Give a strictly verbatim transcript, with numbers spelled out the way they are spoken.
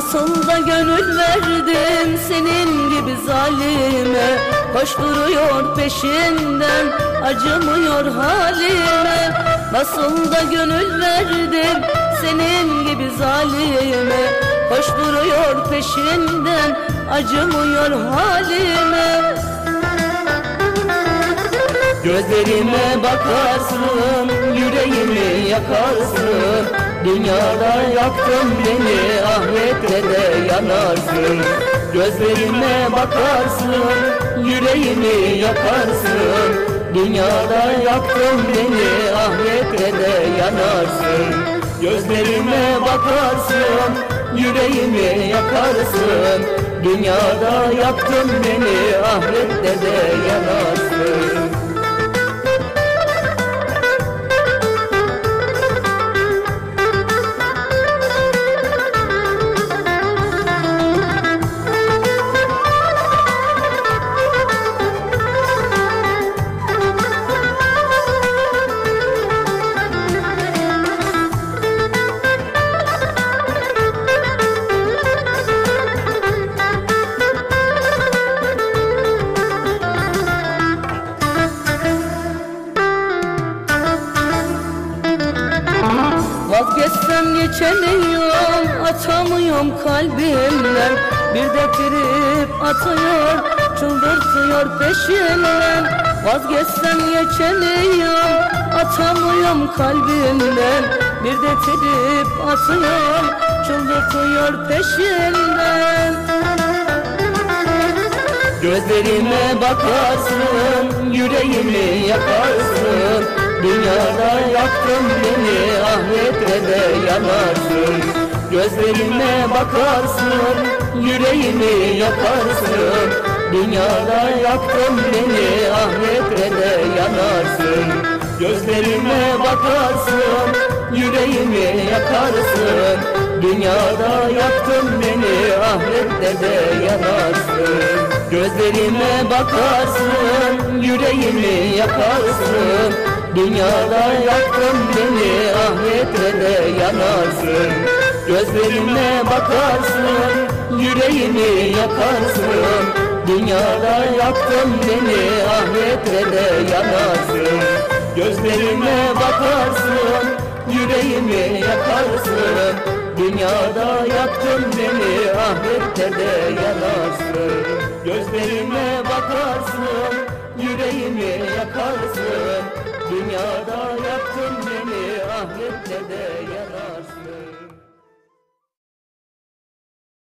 Nasıl da gönül verdim senin gibi zalime, koşturuyor peşinden acımıyor halime. Nasıl da gönül verdim senin gibi zalime, koşturuyor peşinden acımıyor halime. Gözlerime bakarsın, yüreğimi yakarsın. Dünyada yaktın beni, ahirette de yanarsın. Gözlerime bakarsın, yüreğimi yakarsın. Dünyada yaktın beni, ahirette de yanarsın. Gözlerime bakarsın, yüreğimi yakarsın. Dünyada yaktın beni, ahirette de yanarsın. Vazgeçsem geçemiyorum, atamıyorum kalbimden. Bir de trip atıyor, çıldırtıyor peşinden. Vazgeçsem geçemiyorum, atamıyorum kalbimden. Bir de trip atıyor, çıldırtıyor peşinden. Gözlerime bakarsın, yüreğimi yakarsın. Dünyada yaktın beni, ahirette de yanarsın. Gözlerime bakarsın, yüreğimi yakarsın. Dünyada yaktın beni, ahirette de yanarsın. Gözlerime bakarsın, yüreğimi yakarsın. Dünyada yaktın beni, ahirette de yanarsın. Gözlerime bakarsın, yüreğimi yakarsın. Dünyada yaktın beni, ahirette de yanarsın. Gözlerime bakarsın, yüreğimi yakarsın. Dünyada yaktın beni, ahirette de yanarsın. Gözlerime bakarsın, yüreğimi yakarsın. Dünyada yaktın beni, ahirette de yanarsın. Gözlerime bakarsın, yüreğimi yakarsın. Dünyada yaktın beni, ahirette de yanarsın.